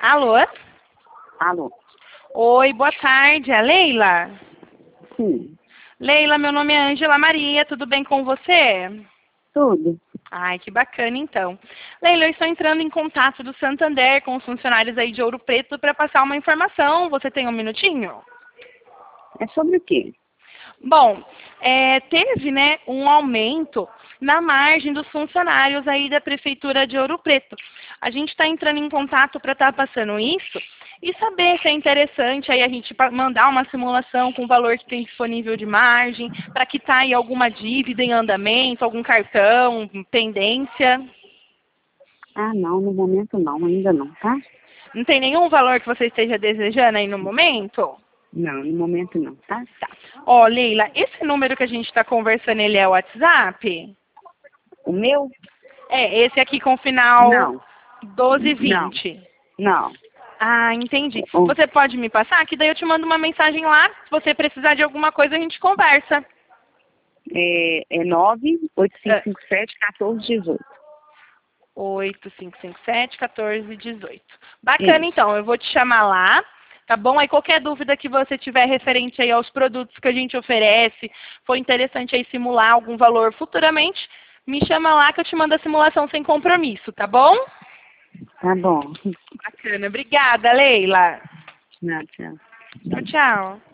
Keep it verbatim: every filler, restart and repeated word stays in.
Alô? Alô? Oi, boa tarde. É Leila? Sim. Leila, meu nome é Ângela Maria, tudo bem com você? Tudo. Ai, que bacana então. Leila, eu estou entrando em contato do Santander com os funcionários aí de Ouro Preto para passar uma informação. Você tem um minutinho? É sobre o quê? Bom, é, teve, né, um aumento na margem dos funcionários aí da Prefeitura de Ouro Preto. A gente está entrando em contato para estar passando isso e saber se é interessante aí a gente pa- mandar uma simulação com o valor que tem disponível de margem, para quitar aí alguma dívida em andamento, algum cartão, pendência. Ah, não, no momento não, ainda não, tá? Não tem nenhum valor que você esteja desejando aí no momento? Não, no momento não, tá? Tá. Ó, Leila, esse número que a gente está conversando, ele é o WhatsApp? O meu? É, esse aqui com final Não, doze e não, vinte. não. Ah, entendi. O- Você pode me passar? Que daí eu te mando uma mensagem lá. Se você precisar de alguma coisa, a gente conversa. É, é nove oito cinco É, cinco sete um quatro um oito. oito cinco cinco sete, quatorze dezoito. Bacana, Isso. então. Eu vou te chamar lá, tá bom? Aí qualquer dúvida que você tiver referente aí aos produtos que a gente oferece, for interessante aí simular algum valor futuramente, me chama lá que eu te mando a simulação sem compromisso, tá bom? Tá bom. Bacana. Obrigada, Leila. Não, tchau. Tchau, tchau.